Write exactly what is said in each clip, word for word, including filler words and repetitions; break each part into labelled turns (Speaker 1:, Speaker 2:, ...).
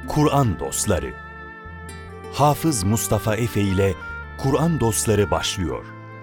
Speaker 1: Kur'an Dostları. Hafız Mustafa Efe ile Kur'an Dostları başlıyor.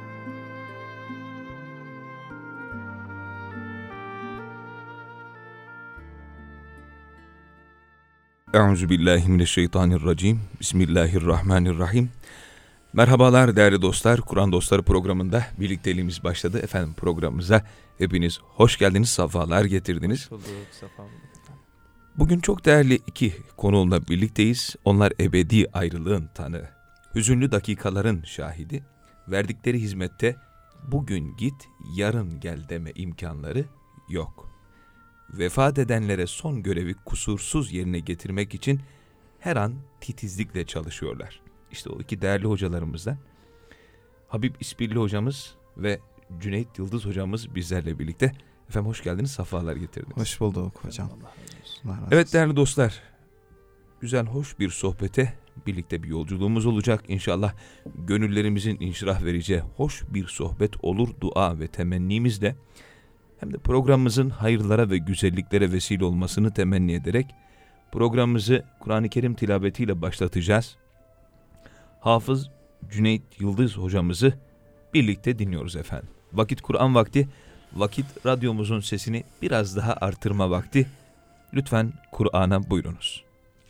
Speaker 2: Euzubillahimineşşeytanirracim. Bismillahirrahmanirrahim. Merhabalar değerli dostlar. Kur'an Dostları programında birlikteliğimiz başladı. Efendim programımıza hepiniz hoş geldiniz, safalar getirdiniz. Bugün çok değerli iki konuğumla birlikteyiz. Onlar ebedi ayrılığın tanığı, hüzünlü dakikaların şahidi, verdikleri hizmette bugün git, yarın gel deme imkanları yok. Vefat edenlere son görevi kusursuz yerine getirmek için her an titizlikle çalışıyorlar. İşte o iki değerli hocalarımızdan Habib İspilli hocamız ve Cüneyt Yıldız hocamız bizlerle birlikte. Efendim hoş geldiniz, safalar getirdiniz.
Speaker 3: Hoş bulduk hocam.
Speaker 2: Evet değerli dostlar, güzel hoş bir sohbete birlikte bir yolculuğumuz olacak. İnşallah gönüllerimizin inşirah vereceği hoş bir sohbet olur dua ve temennimizle. Hem de programımızın hayırlara ve güzelliklere vesile olmasını temenni ederek programımızı Kur'an-ı Kerim tilavetiyle başlatacağız. Hafız Cüneyt Yıldız hocamızı birlikte dinliyoruz efendim. Vakit Kur'an vakti, vakit radyomuzun sesini biraz daha artırma vakti. Lütfen Kur'an'a buyurunuz.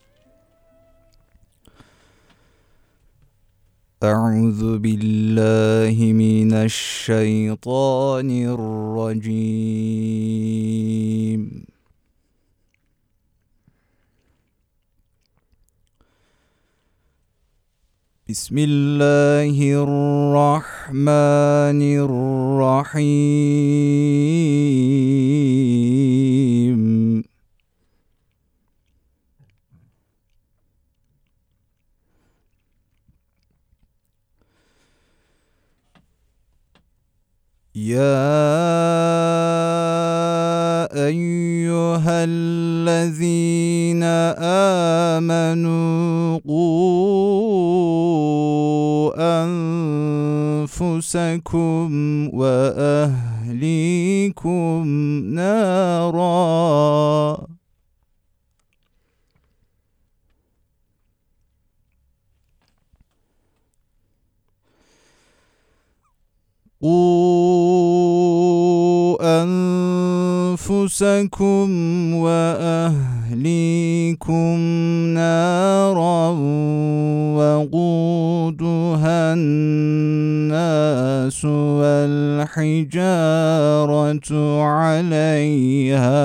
Speaker 3: Euzu billahi mineşşeytanirracim. Bismillahirrahmanirrahim. Ya eyyühellezine amenu qu enfusekum ve ehlikum nara. قُوا أَنفُسَكُمْ وَأَهْلِيكُمْ نَارًا وَقُودُهَا النَّاسُ وَالْحِجَارَةُ عَلَيْهَا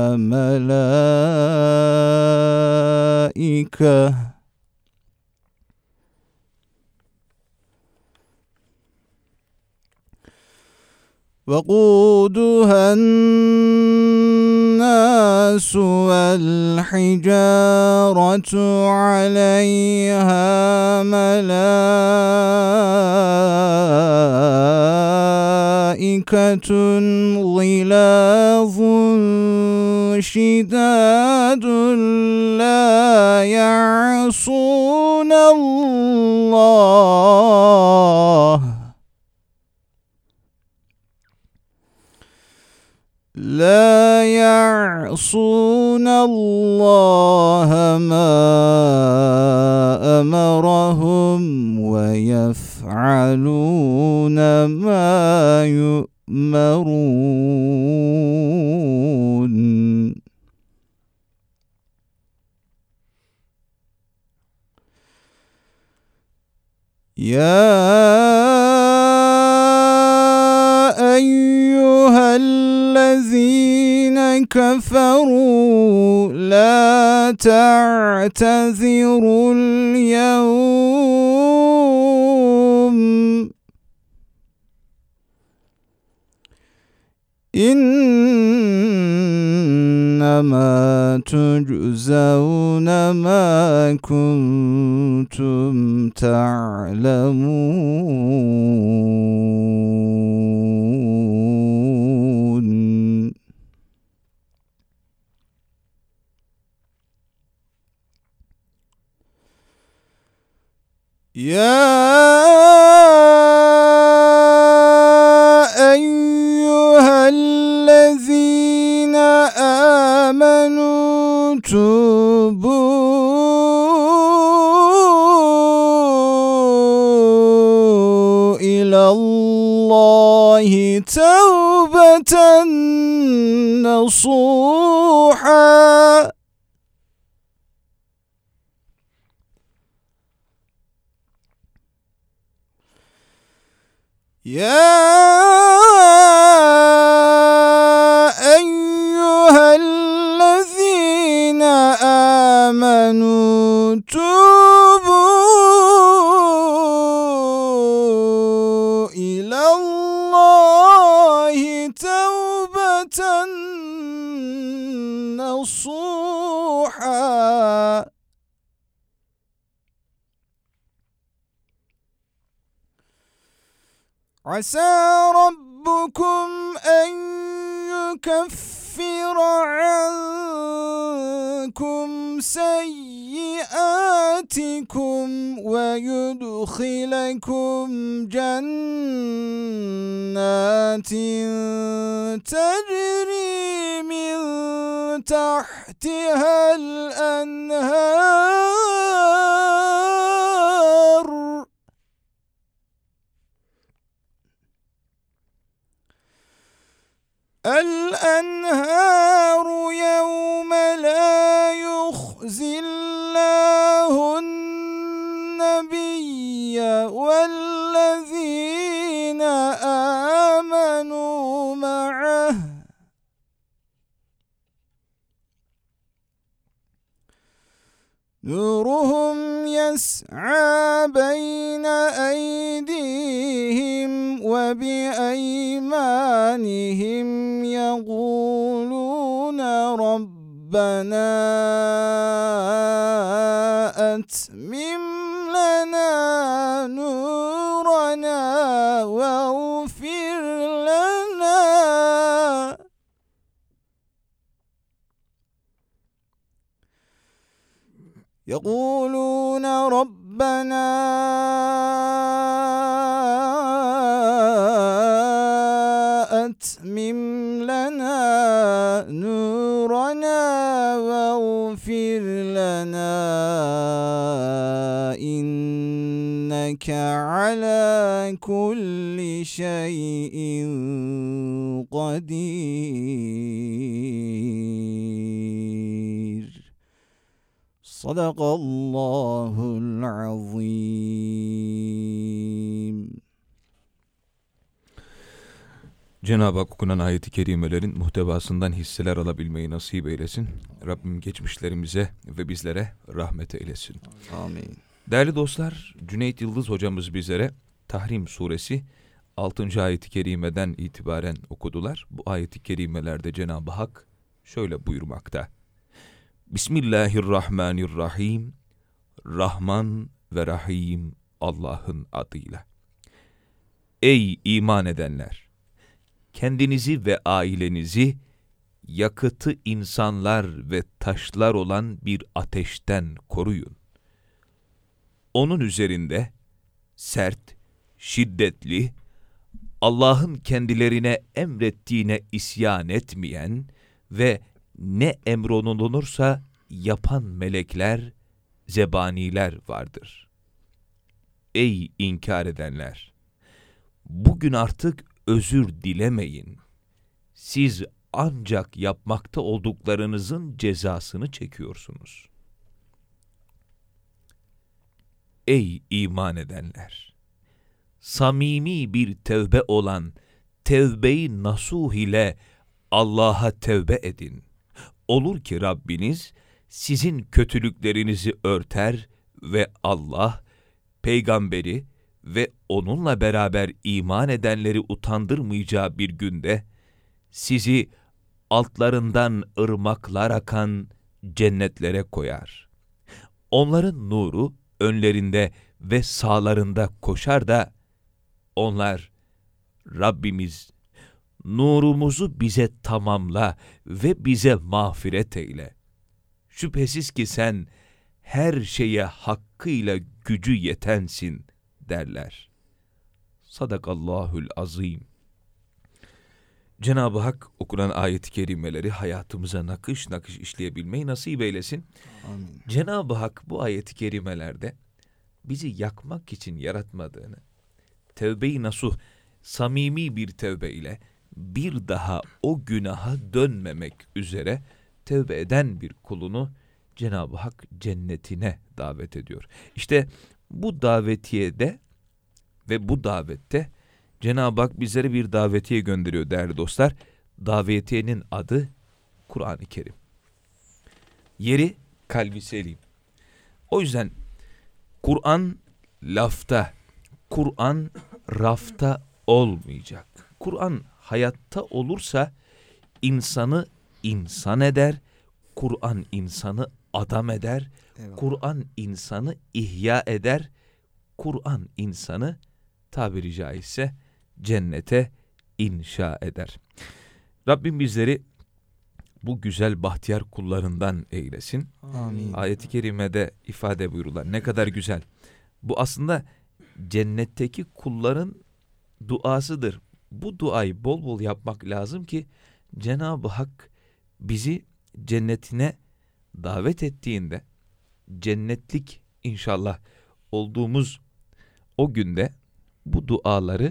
Speaker 3: مَلَائِكَةٌ وَقُودُهَا النَّاسُ وَالْحِجَارَةُ عَلَيْهَا مَلَائِكَةٌ غِلَاظٌ شِدَادٌ لَا يَعْصُونَ اللَّهَ لا يعصون الله ما أمرهم ويفعلون ما يؤمرون. يا أيها الذين كفروا لا تعتذروا اليوم إنما تجزون ما كنتم تعلمون. يا أيها الذين آمنوا توبوا اللَّهِ تَوْبَةً نَصُوحًا. يا أيها الذين آمنوا توبوا إلى الله توبة نصوحا. عسى ربكم أن يكفر عنكم سيئاتكم ويدخلكم جنات تجري من تحتها الأنهار الأنهار يوم لا يخزي الله النبي والذين آمنوا معه نورهم يسعى بين أيديهم وبأيمانهم يقولون ربنا أتمم لنا نورنا واغفر لنا يقولون ربنا أتمم لنا نورنا واغفر لنا إنك على كل شيء قدير. Sadakallahul azim.
Speaker 2: Cenab-ı Hak okunan ayet-i kerimelerin muhtevasından hisseler alabilmeyi nasip eylesin. Rabbim geçmişlerimize ve bizlere rahmet eylesin.
Speaker 3: Amin.
Speaker 2: Değerli dostlar, Cüneyt Yıldız hocamız bizlere Tahrim suresi altıncı ayet-i kerimeden itibaren okudular. Bu ayet-i kerimelerde Cenab-ı Hak şöyle buyurmakta. Bismillahirrahmanirrahim. Rahman ve Rahim Allah'ın adıyla. Ey iman edenler! Kendinizi ve ailenizi yakıtı insanlar ve taşlar olan bir ateşten koruyun. Onun üzerinde sert, şiddetli, Allah'ın kendilerine emrettiğine isyan etmeyen ve ne emrolunursa yapan melekler, zebaniler vardır. Ey inkar edenler! Bugün artık özür dilemeyin. Siz ancak yapmakta olduklarınızın cezasını çekiyorsunuz. Ey iman edenler! Samimi bir tevbe olan tevbe-i nasuh ile Allah'a tevbe edin. Olur ki Rabbiniz sizin kötülüklerinizi örter ve Allah, peygamberi ve onunla beraber iman edenleri utandırmayacağı bir günde sizi altlarından ırmaklar akan cennetlere koyar. Onların nuru önlerinde ve sağlarında koşar da onlar, Rabbimiz, nurumuzu bize tamamla ve bize mağfiret eyle. Şüphesiz ki sen her şeye hakkıyla gücü yetensin derler. Sadakallahul azim. Cenab-ı Hak okunan ayet-i kerimeleri hayatımıza nakış nakış işleyebilmeyi nasip eylesin.
Speaker 3: Amin.
Speaker 2: Cenab-ı Hak bu ayet-i kerimelerde bizi yakmak için yaratmadığını, tevbe-i nasuh, samimi bir tevbe ile bir daha o günaha dönmemek üzere tevbe eden bir kulunu Cenab-ı Hak cennetine davet ediyor. İşte bu davetiyede ve bu davette Cenab-ı Hak bizlere bir davetiye gönderiyor değerli dostlar. Davetiyenin adı Kur'an-ı Kerim. Yeri kalbi selim. O yüzden Kur'an lafta, Kur'an rafta olmayacak. Kur'an hayatta olursa insanı insan eder, Kur'an insanı adam eder,
Speaker 3: Eyvallah.
Speaker 2: Kur'an insanı ihya eder, Kur'an insanı tabiri caizse cennete inşa eder. Rabbim bizleri bu güzel bahtiyar kullarından eylesin.
Speaker 3: Amin.
Speaker 2: Ayet-i kerimede ifade buyurulan ne kadar güzel. Bu aslında cennetteki kulların duasıdır. Bu duayı bol bol yapmak lazım ki Cenab-ı Hak bizi cennetine davet ettiğinde cennetlik inşallah olduğumuz o günde bu duaları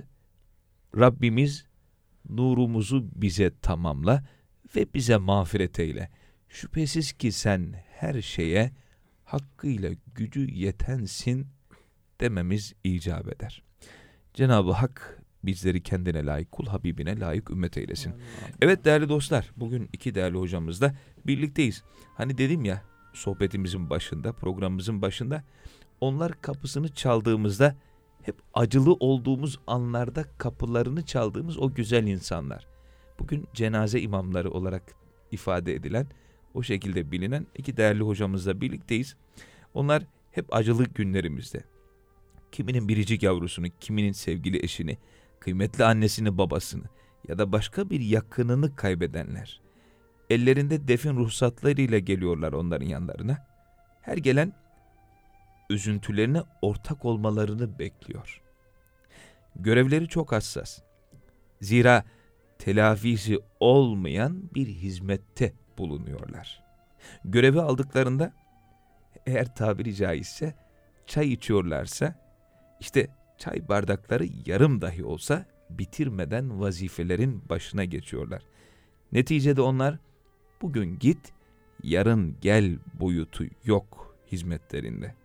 Speaker 2: Rabbimiz nurumuzu bize tamamla ve bize mağfiret eyle. Şüphesiz ki sen her şeye hakkıyla gücü yetensin dememiz icap eder. Cenab-ı Hak bizleri kendine layık, kul Habibine layık ümmet eylesin.
Speaker 3: Amin.
Speaker 2: Evet değerli dostlar, bugün iki değerli hocamızla birlikteyiz. Hani dedim ya sohbetimizin başında, programımızın başında, onlar kapısını çaldığımızda hep acılı olduğumuz anlarda kapılarını çaldığımız o güzel insanlar. Bugün cenaze imamları olarak ifade edilen, o şekilde bilinen iki değerli hocamızla birlikteyiz. Onlar hep acılı günlerimizde. Kiminin biricik yavrusunu, kiminin sevgili eşini, kıymetli annesini, babasını ya da başka bir yakınını kaybedenler. Ellerinde defin ruhsatlarıyla geliyorlar onların yanlarına. Her gelen üzüntülerine ortak olmalarını bekliyor. Görevleri çok hassas. Zira telafisi olmayan bir hizmette bulunuyorlar. Görevi aldıklarında eğer tabiri caizse çay içiyorlarsa işte çay bardakları yarım dahi olsa bitirmeden vazifelerin başına geçiyorlar. Neticede onlar bugün git yarın gel boyutu yok hizmetlerinde.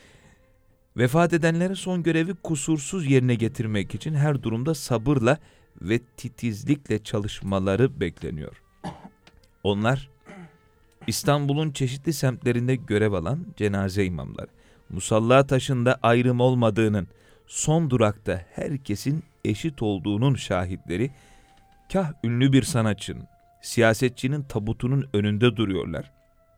Speaker 2: Vefat edenlerin son görevi kusursuz yerine getirmek için her durumda sabırla ve titizlikle çalışmaları bekleniyor. Onlar İstanbul'un çeşitli semtlerinde görev alan cenaze imamları. Musalla taşında ayrım olmadığının, son durakta herkesin eşit olduğunun şahitleri, kah ünlü bir sanatçının, siyasetçinin tabutunun önünde duruyorlar.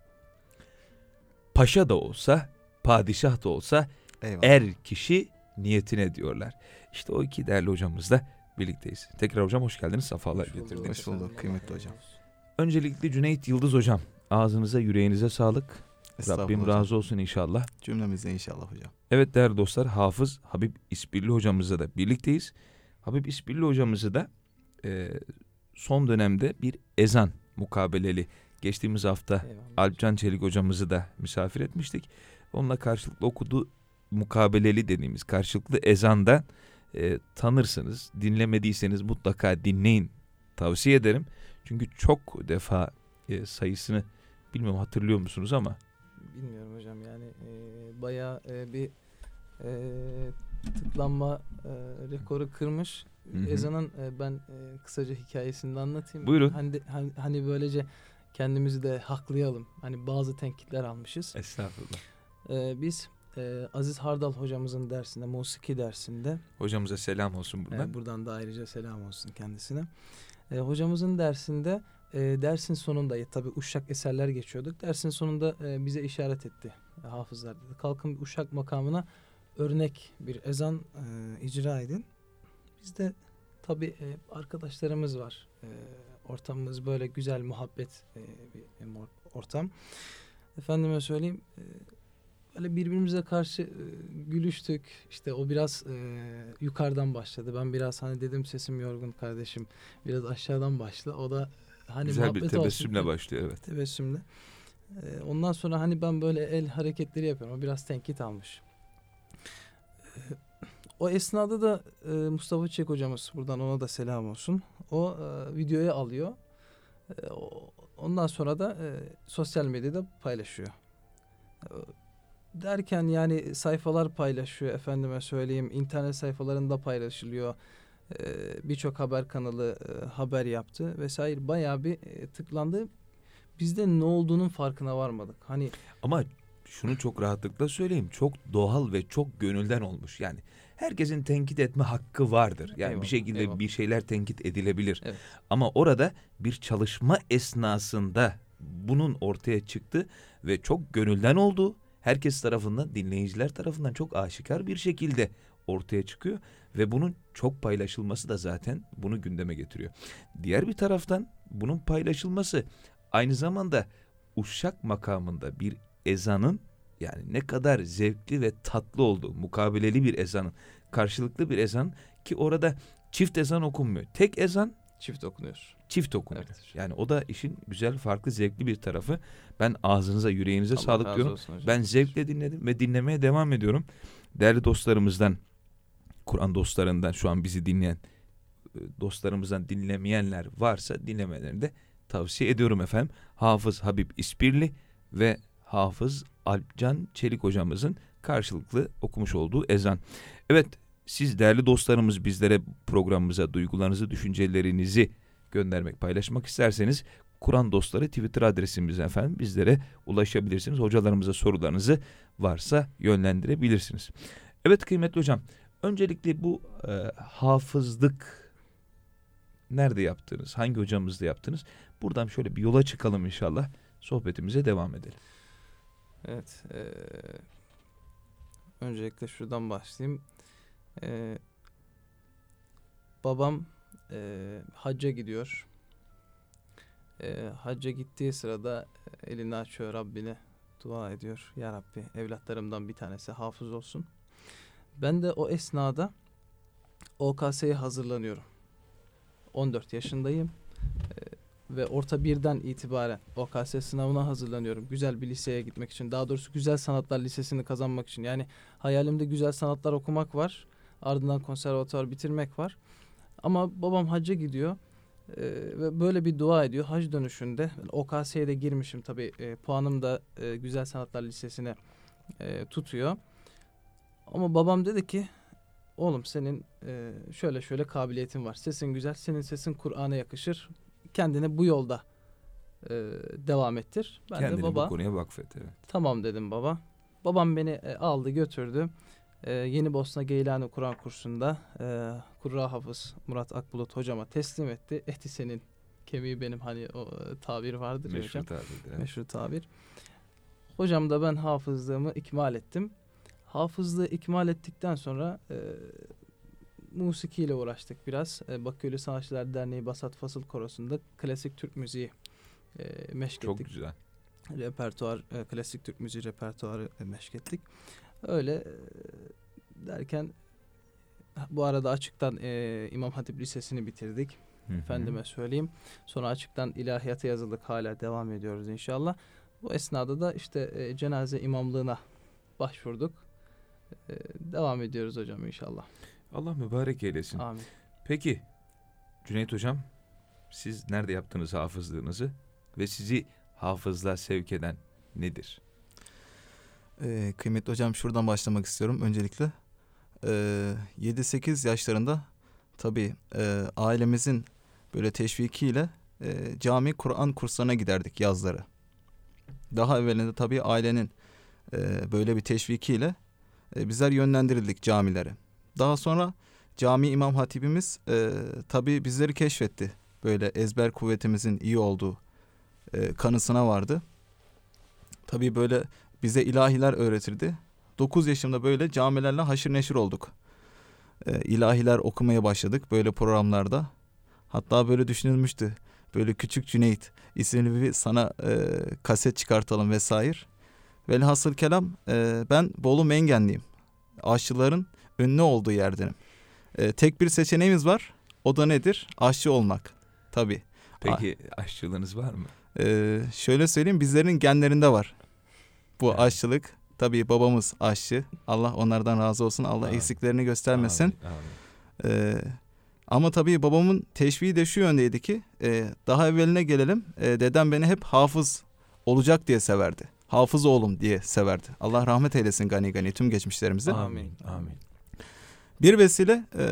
Speaker 2: Paşa da olsa, padişah da olsa
Speaker 3: Eyvallah.
Speaker 2: er kişi niyetine diyorlar. İşte o iki değerli hocamızla birlikteyiz. Tekrar hocam hoş geldiniz, sefalar getirdiniz.
Speaker 3: Hoş bulduk kıymetli hocam.
Speaker 2: Öncelikle Cüneyt Yıldız hocam, ağzınıza yüreğinize sağlık.
Speaker 3: Estağfurullah
Speaker 2: Rabbim
Speaker 3: hocam.
Speaker 2: razı olsun inşallah.
Speaker 3: Cümlemize inşallah hocam.
Speaker 2: Evet değerli dostlar, Hafız Habib İspirli hocamızla da birlikteyiz. Habib İspirli hocamızı da e, son dönemde bir ezan mukabeleli, geçtiğimiz hafta
Speaker 4: Eyvallah.
Speaker 2: Alpcan Çelik hocamızı da misafir etmiştik. Onunla karşılıklı okuduğu mukabeleli dediğimiz karşılıklı ezanda e, tanırsınız. Dinlemediyseniz mutlaka dinleyin, tavsiye ederim. Çünkü çok defa e, sayısını bilmiyorum hatırlıyor musunuz ama
Speaker 4: Bilmiyorum hocam, yani e, bayağı e, bir e, tıklanma e, rekoru kırmış.
Speaker 2: Hı hı.
Speaker 4: Ezanın e, ben e, kısaca hikayesini de anlatayım.
Speaker 2: Buyurun.
Speaker 4: Hani, de- hani, hani böylece kendimizi de haklayalım. Hani bazı tenkitler almışız.
Speaker 2: estağfurullah.
Speaker 4: E, biz e, Aziz Hardal hocamızın dersinde, musiki dersinde,
Speaker 2: Hocamıza selam olsun buradan.
Speaker 4: e, buradan da ayrıca selam olsun kendisine. E, hocamızın dersinde e, dersin sonunda e, tabii Uşak eserler geçiyorduk. Dersin sonunda e, bize işaret etti. E, hafızlar dedi. Kalkın Uşak makamına örnek bir ezan e, icra edin. Biz de tabii e, arkadaşlarımız var. E, ortamımız böyle güzel, muhabbet e, bir e, ortam. Efendime söyleyeyim, e, böyle birbirimize karşı e, gülüştük. İşte o biraz e, yukarıdan başladı. Ben biraz hani dedim sesim yorgun kardeşim, biraz aşağıdan başla. O da hani
Speaker 2: Güzel bir
Speaker 4: muhabbet
Speaker 2: tebessümle
Speaker 4: olsun.
Speaker 2: başlıyor evet.
Speaker 4: Tebessümle. E, ondan sonra hani ben böyle el hareketleri yapıyorum. O biraz tenkit almış. E, O esnada da e, Mustafa Çiçek hocamız, buradan ona da selam olsun. O e, videoya alıyor. E, o, ondan sonra da e, sosyal medyada paylaşıyor. E, derken yani sayfalar paylaşıyor, efendime söyleyeyim, internet sayfalarında paylaşılıyor. E, Birçok haber kanalı e, haber yaptı vesaire. Bayağı bir e, tıklandı. Biz de ne olduğunun farkına varmadık. Hani
Speaker 2: Ama şunu çok rahatlıkla söyleyeyim. Çok doğal ve çok gönülden olmuş. Yani herkesin tenkit etme hakkı vardır. Yani
Speaker 4: Eyvallah,
Speaker 2: bir şekilde
Speaker 4: eyvallah.
Speaker 2: bir şeyler tenkit edilebilir.
Speaker 4: Evet.
Speaker 2: Ama orada bir çalışma esnasında bunun ortaya çıktı ve çok gönülden oldu. Herkes tarafından, dinleyiciler tarafından çok aşikar bir şekilde ortaya çıkıyor ve bunun çok paylaşılması da zaten bunu gündeme getiriyor. Diğer bir taraftan bunun paylaşılması aynı zamanda uşak makamında bir ezanın, yani ne kadar zevkli ve tatlı olduğu, mukabeleli bir ezanın, karşılıklı bir ezan ki orada çift ezan okunmuyor. Tek ezan,
Speaker 4: çift okunuyor.
Speaker 2: çift okunuyor.
Speaker 4: Evet.
Speaker 2: Yani o da işin güzel, farklı, zevkli bir tarafı. Ben ağzınıza, yüreğinize
Speaker 4: Allah
Speaker 2: sağlık
Speaker 4: razı
Speaker 2: diyorum.
Speaker 4: olsun hocam.
Speaker 2: Ben zevkle dinledim ve dinlemeye devam ediyorum. Değerli dostlarımızdan, Kur'an dostlarından, şu an bizi dinleyen e, dostlarımızdan dinlemeyenler varsa dinlemelerini de tavsiye ediyorum efendim. Hafız Habib İspirli ve Hafız Alpcan Çelik hocamızın karşılıklı okumuş olduğu ezan. Evet, siz değerli dostlarımız bizlere, programımıza duygularınızı, düşüncelerinizi göndermek, paylaşmak isterseniz Kur'an Dostları Twitter adresimize efendim bizlere ulaşabilirsiniz. Hocalarımıza sorularınızı varsa yönlendirebilirsiniz. Evet kıymetli hocam, öncelikle bu e, hafızlık nerede yaptınız? Hangi hocamızla yaptınız? Buradan şöyle bir yola çıkalım inşallah. Sohbetimize devam edelim.
Speaker 4: Evet. E, öncelikle şuradan başlayayım. E, babam e, hacca gidiyor. E, hacca gittiği sırada elini açıyor, Rabbine dua ediyor. Ya Rabbi, evlatlarımdan bir tanesi hafız olsun. Ben de o esnada O K S'ye hazırlanıyorum. on dört yaşındayım. E, ve orta birden itibaren O K S sınavına hazırlanıyorum. Güzel bir liseye gitmek için. Daha doğrusu Güzel Sanatlar Lisesi'ni kazanmak için. Yani hayalimde güzel sanatlar okumak var. Ardından konservatuvar bitirmek var. Ama babam hacca gidiyor. Ee, ve böyle bir dua ediyor. Hac dönüşünde O K S'ye de girmişim tabii. E, puanım da e, Güzel Sanatlar Lisesi'ne e, tutuyor. Ama babam dedi ki, oğlum senin e, şöyle şöyle kabiliyetin var. Sesin güzel. Senin sesin Kur'an'a yakışır. Kendini bu yolda e, devam ettir. Ben
Speaker 2: Kendini
Speaker 4: de baba
Speaker 2: bu konuya vakfet. Evet.
Speaker 4: tamam dedim baba. Babam beni e, aldı götürdü. E, Yeni Bosna Geylani Kur'an kursunda e, Kurra Hafız Murat Akbulut hocama teslim etti. Eti senin, kemiği benim, hani o e, tabir vardır ya
Speaker 2: Meşhur
Speaker 4: hocam.
Speaker 2: tabirdir. Evet.
Speaker 4: Meşhur tabir. Hocam da ben hafızlığımı ikmal ettim. Hafızlığı ikmal ettikten sonra e, musikiyle uğraştık biraz. E, Bakü'lü Sanatçılar Derneği Basat Fasıl Korosu'nda klasik Türk müziği e, meşk
Speaker 2: Çok
Speaker 4: ettik.
Speaker 2: güzel.
Speaker 4: Repertuar, e, klasik Türk müziği repertuarı e, meşk ettik. Öyle e, derken bu arada açıktan e, İmam Hatip Lisesi'ni bitirdik.
Speaker 2: Hı hı.
Speaker 4: Efendime söyleyeyim. Sonra açıktan ilahiyata yazıldık. Hala devam ediyoruz inşallah. Bu esnada da işte e, cenaze imamlığına başvurduk. E, devam ediyoruz hocam inşallah.
Speaker 2: Allah mübarek eylesin.
Speaker 4: Amin.
Speaker 2: Peki Cüneyt hocam, siz nerede yaptınız hafızlığınızı ve sizi hafızlığa sevk eden nedir?
Speaker 3: Ee, kıymetli hocam, şuradan başlamak istiyorum öncelikle. Ee, yedi sekiz yaşlarında tabii e, ailemizin böyle teşvikiyle e, cami Kur'an kurslarına giderdik yazları. Daha evvelinde tabii ailenin e, böyle bir teşvikiyle e, bizler yönlendirildik camilere. Daha sonra cami imam hatibimiz e, tabii bizleri keşfetti. Böyle ezber kuvvetimizin iyi olduğu e, kanısına vardı. Tabii böyle bize ilahiler öğretirdi. dokuz yaşımda böyle camilerle haşır neşir olduk. E, ilahiler okumaya başladık böyle programlarda. Hatta böyle düşünülmüştü. Böyle Küçük Cüneyt isimli bir sana e, kaset çıkartalım vesaire. Velhasıl kelam e, ben Bolu Mengenliyim. Aşçıların ünlü olduğu yerdenim. E, tek bir seçeneğimiz var. O da nedir? Aşçı olmak. Tabii.
Speaker 2: Peki aşçılığınız var mı?
Speaker 3: E, şöyle söyleyeyim, bizlerin genlerinde var. Bu
Speaker 2: Evet.
Speaker 3: aşçılık Tabii babamız aşçı. Allah onlardan razı olsun. Allah
Speaker 2: Amin.
Speaker 3: eksiklerini göstermesin.
Speaker 2: Amin, amin.
Speaker 3: Ee, ama tabii babamın teşviği de şu yöndeydi ki e, daha evveline gelelim. E, dedem beni hep hafız olacak diye severdi. Hafız oğlum diye severdi. Allah rahmet eylesin gani gani tüm geçmişlerimize.
Speaker 2: Amin. Amin.
Speaker 3: Bir vesile e,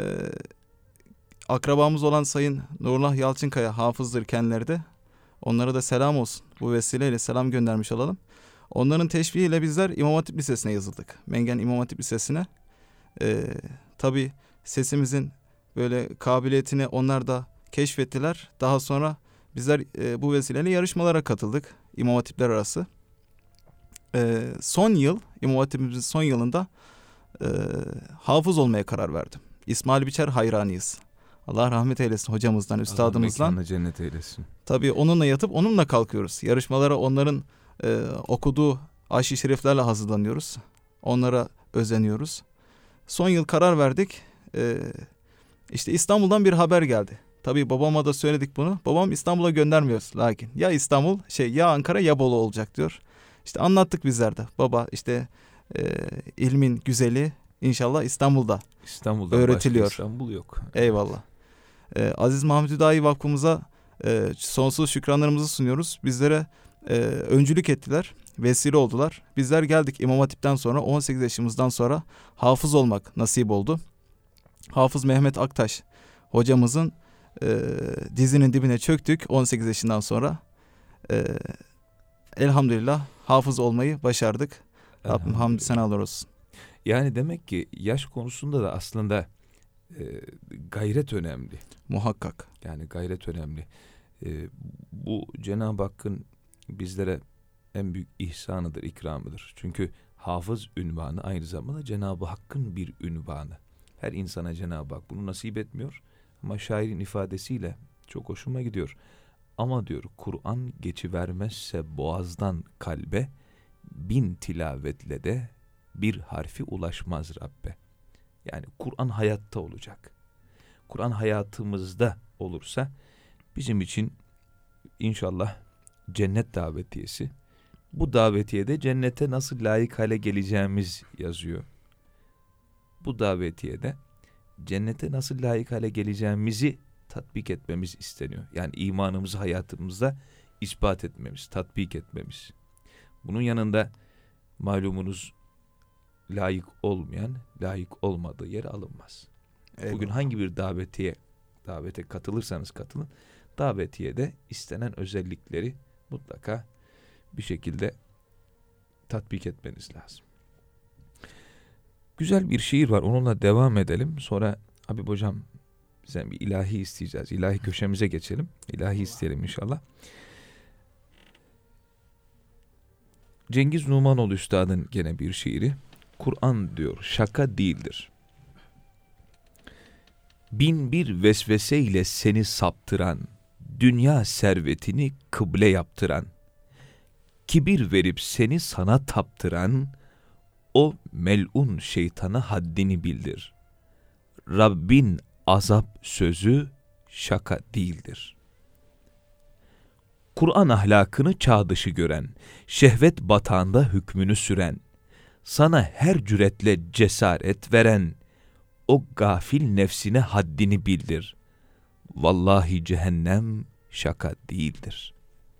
Speaker 3: akrabamız olan Sayın Nurullah Yalçınkaya hafızdır kendileri de. Onlara da selam olsun. Bu vesileyle selam göndermiş olalım. Onların teşviğiyle bizler İmam Hatip Lisesi'ne yazıldık. Mengen İmam Hatip Lisesi'ne. Ee, tabii sesimizin böyle kabiliyetini onlar da keşfettiler. Daha sonra bizler e, bu vesileyle yarışmalara katıldık. İmam Hatipler arası. Ee, son yıl, İmam Hatip'imizin son yılında e, hafız olmaya karar verdim. İsmail Biçer hayranıyız. Allah rahmet eylesin hocamızdan, üstadımızdan.
Speaker 2: Allah mekanını cennet eylesin.
Speaker 3: Tabii onunla yatıp onunla kalkıyoruz. Yarışmalara onların e, okuduğu aşi şeriflerle hazırlanıyoruz. Onlara özeniyoruz. Son yıl karar verdik. E, işte İstanbul'dan bir haber geldi. Tabii babama da söyledik bunu. Babam İstanbul'a göndermiyoruz lakin. Ya İstanbul, şey ya Ankara ya Bolu olacak diyor. İşte anlattık bizler de. Baba işte e, ilmin güzeli inşallah İstanbul'da.
Speaker 2: İstanbul'da
Speaker 3: öğretiliyor.
Speaker 2: Başka İstanbul yok.
Speaker 3: Eyvallah. Ee, Aziz Mahmut Hüdayi Vakfımıza e, sonsuz şükranlarımızı sunuyoruz. Bizlere e, öncülük ettiler, vesile oldular. Bizler geldik İmam Hatip'ten sonra on sekiz yaşımızdan sonra hafız olmak nasip oldu. Hafız Mehmet Aktaş hocamızın e, dizinin dibine çöktük on sekiz yaşından sonra. E, elhamdülillah hafız olmayı başardık. Rabbim hamdü senalar olsun.
Speaker 2: Yani demek ki yaş konusunda da aslında e, gayret önemli.
Speaker 3: Muhakkak.
Speaker 2: Yani gayret önemli. E, bu Cenab-ı Hakk'ın bizlere en büyük ihsanıdır, ikramıdır. Çünkü hafız ünvanı aynı zamanda Cenab-ı Hakk'ın bir ünvanı. Her insana Cenab-ı Hak bunu nasip etmiyor. Ama şairin ifadesiyle çok hoşuma gidiyor. Ama diyor Kur'an geçivermezse boğazdan kalbe, bin tilavetle de bir harfi ulaşmaz Rabbe. Yani Kur'an hayatta olacak. Kur'an hayatımızda olursa bizim için inşallah cennet davetiyesi. Bu davetiyede cennete nasıl layık hale geleceğimiz yazıyor. Bu davetiyede cennete nasıl layık hale geleceğimizi tatbik etmemiz isteniyor. Yani imanımızı hayatımızda ispat etmemiz, tatbik etmemiz. Bunun yanında malumunuz layık olmayan, layık olmadığı yere alınmaz.
Speaker 3: Eyvallah.
Speaker 2: Bugün hangi bir davetiye, davete katılırsanız katılın, davetiyede istenen özellikleri mutlaka bir şekilde tatbik etmeniz lazım. Güzel bir şiir var, onunla devam edelim. Sonra Habib Hocam bizden bir ilahi isteyeceğiz. İlahi köşemize geçelim. İlahi isteyelim inşallah. Cengiz Numanoğlu Üstad'ın gene bir şiiri. Kur'an diyor şaka değildir. Bin bir vesveseyle seni saptıran, dünya servetini kıble yaptıran, kibir verip seni sana taptıran, o melun şeytana haddini bildir. Rabbin azap sözü şaka değildir. Kur'an ahlakını çağ dışı gören, şehvet batağında hükmünü süren, sana her cüretle cesaret veren, o gafil nefsine haddini bildir. Vallahi cehennem şaka değildir.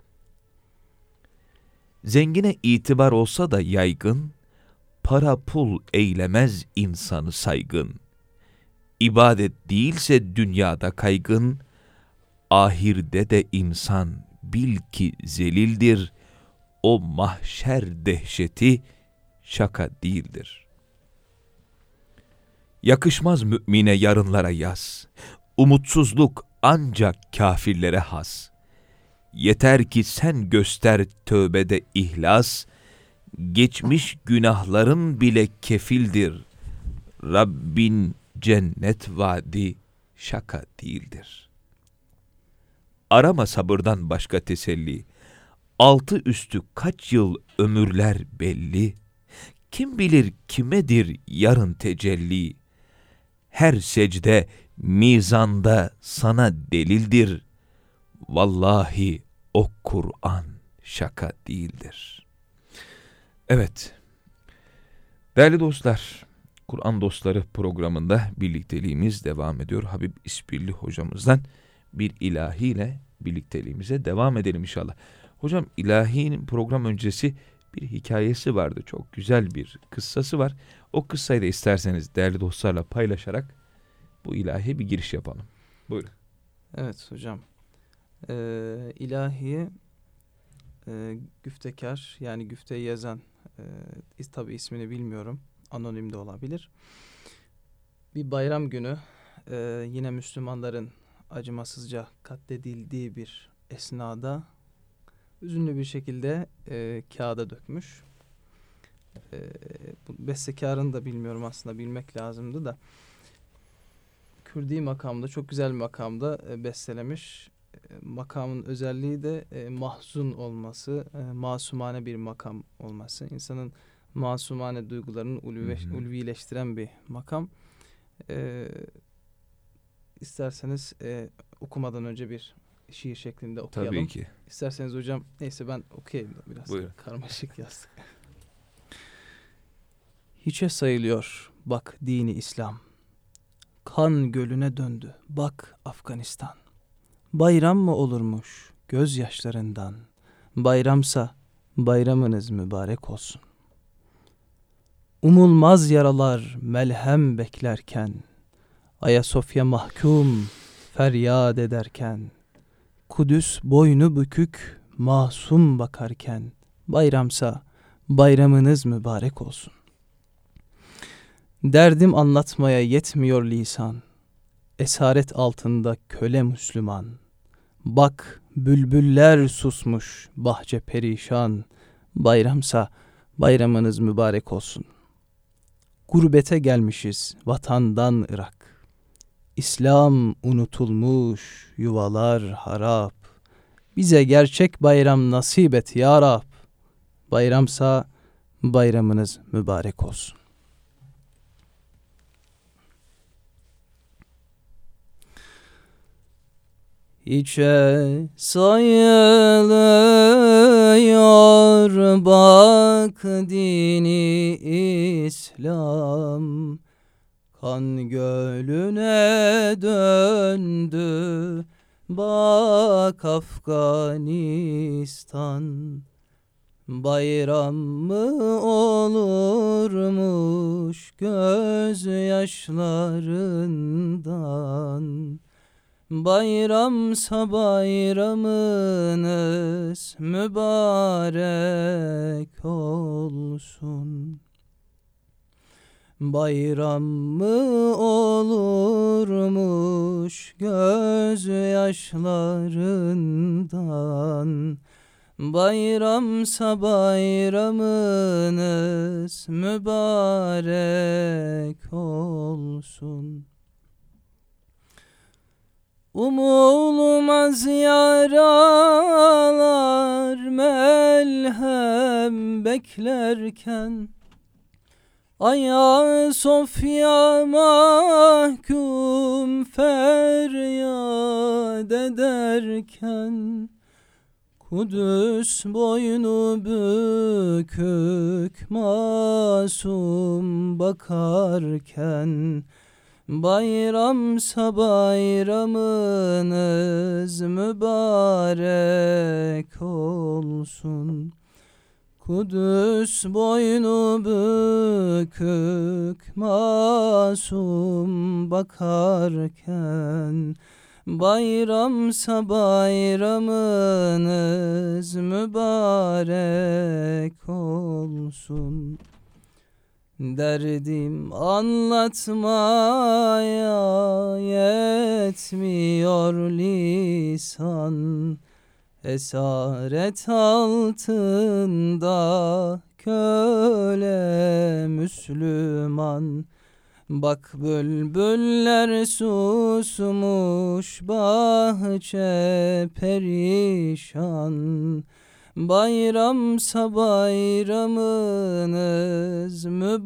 Speaker 2: Zengine itibar olsa da yaygın, para pul eylemez insanı saygın. İbadet değilse dünyada kaygın, ahirde de insan bil ki zelildir. O mahşer dehşeti şaka değildir. Yakışmaz mümine yarınlara yaz. Umutsuzluk ancak kafirlere has. Yeter ki sen göster tövbede ihlas. Geçmiş günahların bile kefildir. Rabbin cennet vaadi şaka değildir. Arama sabırdan başka teselli. Altı üstü kaç yıl ömürler belli. Kim bilir kimedir yarın tecelli. Her secde mizanda sana delildir. Vallahi o Kur'an şaka değildir. Evet, Değerli dostlar, Kur'an Dostları programında birlikteliğimiz devam ediyor. Habib İspirli hocamızdan bir ilahiyle birlikteliğimize devam edelim inşallah. Hocam, ilahinin program öncesi bir hikayesi vardı. Çok güzel bir kıssası var. O kıssayı da isterseniz değerli dostlarla paylaşarak bu ilahi bir giriş yapalım. Buyurun.
Speaker 4: Evet hocam. Ee, ilahi e, güftekar, yani güfteyi yazan, e, tabi ismini bilmiyorum, anonim de olabilir. Bir bayram günü e, yine Müslümanların acımasızca katledildiği bir esnada üzünlü bir şekilde e, kağıda dökmüş. E, bu bestekarını da bilmiyorum, aslında bilmek lazımdı da. Kürdi makamda, çok güzel bir makamda e, bestelemiş. E, makamın özelliği de e, mahzun olması, e, masumane bir makam olması. İnsanın masumane duygularını ulvi, ulvileştiren bir makam. E, isterseniz e, okumadan önce bir şiir şeklinde okuyalım.
Speaker 2: Tabii ki.
Speaker 4: İsterseniz hocam, neyse ben okuyayım da biraz.
Speaker 2: Buyurun.
Speaker 4: Karmaşık yazdık. Hiçe sayılıyor bak dini İslam. Kan gölüne döndü bak Afganistan. Bayram mı olurmuş gözyaşlarından? Bayramsa bayramınız mübarek olsun. Umulmaz yaralar melhem beklerken, Ayasofya mahkum feryat ederken, Kudüs boynu bükük masum bakarken, bayramsa bayramınız mübarek olsun. Derdim anlatmaya yetmiyor lisan, esaret altında köle Müslüman. Bak bülbüller susmuş bahçe perişan, bayramsa bayramınız mübarek olsun. Gurbete gelmişiz vatandan Irak, İslam unutulmuş yuvalar harap. Bize gerçek bayram nasip et ya Rab, bayramsa bayramınız mübarek olsun. Hiçe sayılıyor bak dini İslam, kan gölüne döndü bak Afganistan. Bayram mı olurmuş gözyaşlarından? Bayramsa bayramınız mübarek olsun. Bayram mı olurmuş gözyaşlarından? Bayramsa bayramınız mübarek olsun. Umulmaz yaralar melhem beklerken, Ayasofya mahkum feryat ederken, Kudüs boynu bükük masum bakarken, bayramsa bayramınız mübarek olsun. Kudüs boynu bükük masum bakarken, bayramsa bayramınız mübarek olsun. Derdim anlatmaya yetmiyor lisan, esaret altında köle Müslüman. Bak bülbüller susmuş bahçe perişan. Bayramsa bayramınız